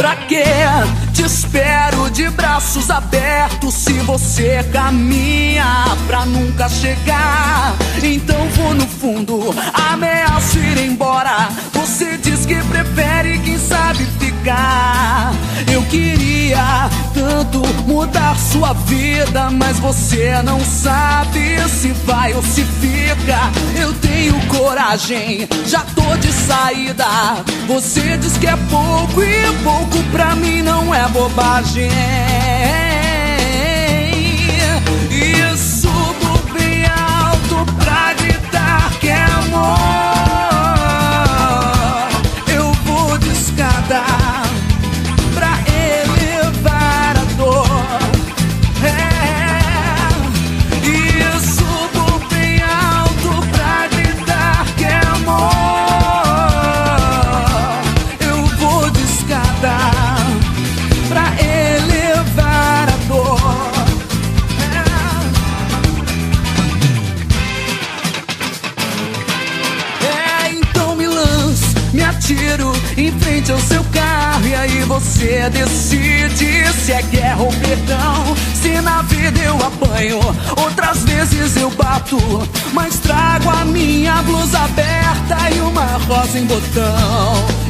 Pra quê? Te espero de braços abertos se você caminha pra nunca chegar. Então vou no fundo, ameaço ir embora. Você diz que prefere, quem sabe, ficar. Eu queria tanto mudar sua vida, mas você não sabe se vai ou se fica. Eu tenho coragem, já tô de saída. Você diz que é pouco e pouco pra mim não é bobagem. E subo bem alto pra gritar que é amor. Eu vou de escada pra elevar a dor. E subo bem alto pra gritar que é amor. Eu vou de escada pra elevar a dor. Então me lanço, me atiro em frente ao seu carro, e aí você decide se é guerra ou perdão. Se na vida eu apanho, outras vezes eu bato, mas trago a minha blusa aberta e uma rosa em botão.